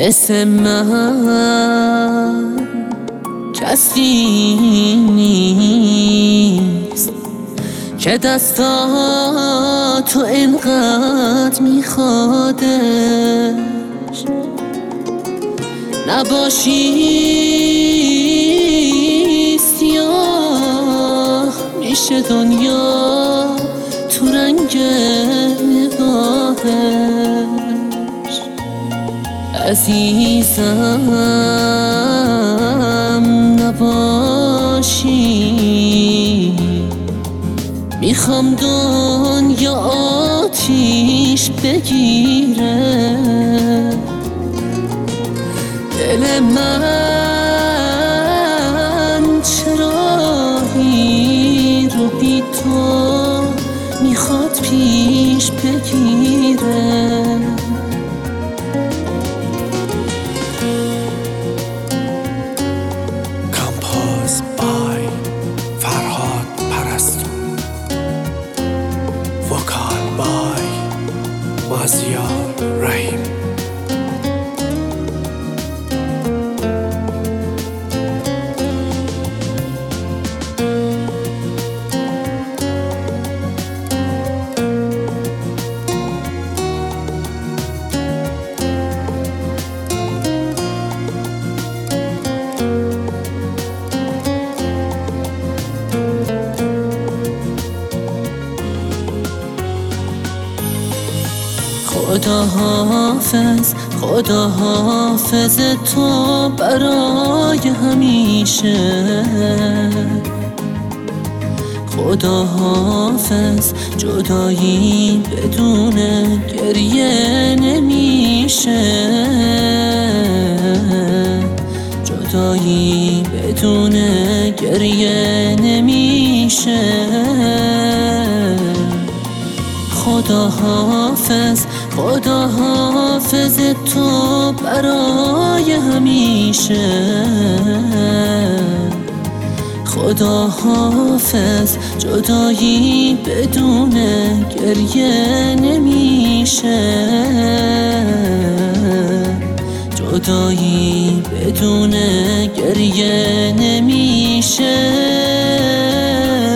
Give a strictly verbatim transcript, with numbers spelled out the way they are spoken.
مثل من کسی نیست که دستاتو اینقدر میخوادش. نباشی سیاه میشه دنیا تو رنگ نگاهش. عزیزم نباشی، میخوام دنیا آتیش بگیره. دل من چراهی رو بی تو میخواد پیش بگیره. Composed by فرهاد پرستو. Vocal by مازیار رحیم. خدا حافظ، خدا حافظ تو برای همیشه. خدا حافظ، جدایی بدون گریه نمیشه. جدایی بدون گریه نمیشه. خدا حافظ، خدا حافظ تو برای همیشه. خدا حافظ، جدایی بدون گریه نمیشه. جدایی بدون گریه نمیشه.